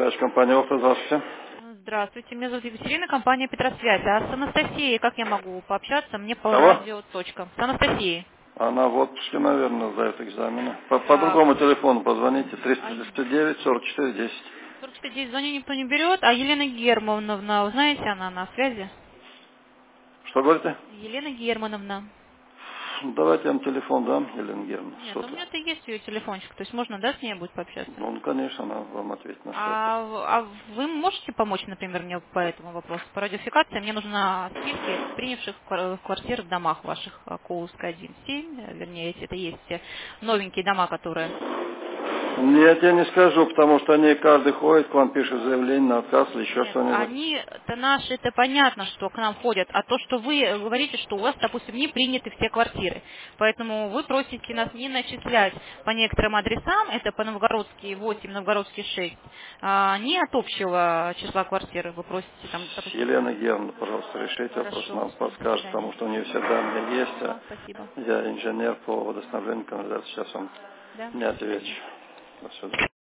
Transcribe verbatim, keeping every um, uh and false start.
Связь компания «Офта», здравствуйте. Здравствуйте, меня зовут Екатерина, компания «Петросвязь». А с Анастасией как я могу пообщаться? Мне по Кого? радио точка. С Анастасией. Она в отпуске, наверное, сдает экзамены. По, по А, другому телефону позвоните, а триста тридцать девять сорок четыре десять. сорок четыре десять звоню, никто не берет. А Елена Германовна, вы знаете, она на связи? Что говорите? Елена Германовна. Ну, давайте я вам телефон дам, Елена Германовна, Нет, у сотовый. меня-то есть ее телефончик, то есть можно, да, с ней будет пообщаться? Ну, конечно, она вам ответит на сотовый. А, а вы можете помочь, например, мне по этому вопросу? По радиофикации мне нужны списки принявших квар- квартир в домах ваших, а, Коуловская один семь, э, вернее, если это есть те новенькие дома, которые... Нет, я не скажу, потому что они каждый ходит, к вам пишет заявление на отказ или еще Нет, что-нибудь. они, это наши, это понятно, что к нам ходят, а то, что вы говорите, что у вас, допустим, не приняты все квартиры, поэтому вы просите нас не начислять по некоторым адресам, это по Новгородский восемь, Новгородский шесть, а не от общего числа квартир, вы просите там, допустим, Елена Германовна, пожалуйста, решите вопрос, хорошо, нам все, до подскажет, свидания. потому что у нее все данные есть. а Хорошо, спасибо. Я инженер по водоснабжению, канализации, сейчас вам Да, не до отвечу. свидания. До свидания.